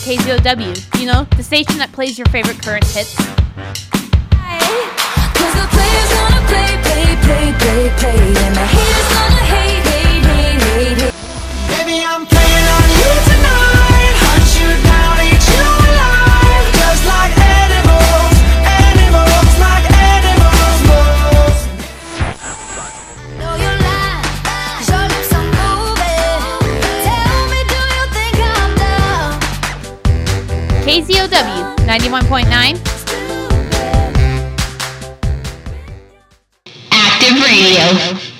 KZOW, you know, the station that plays your favorite current hits. Cause the players gonna play, and the haters gonna hate. Baby, I'm playing on you tonight. Hunt you down, eat you alive. Just like animals, like animals move. Know you're lying, 'cause your lips are moving. Tell me, do you think I'm down? KZOW 91.9. Active Radio.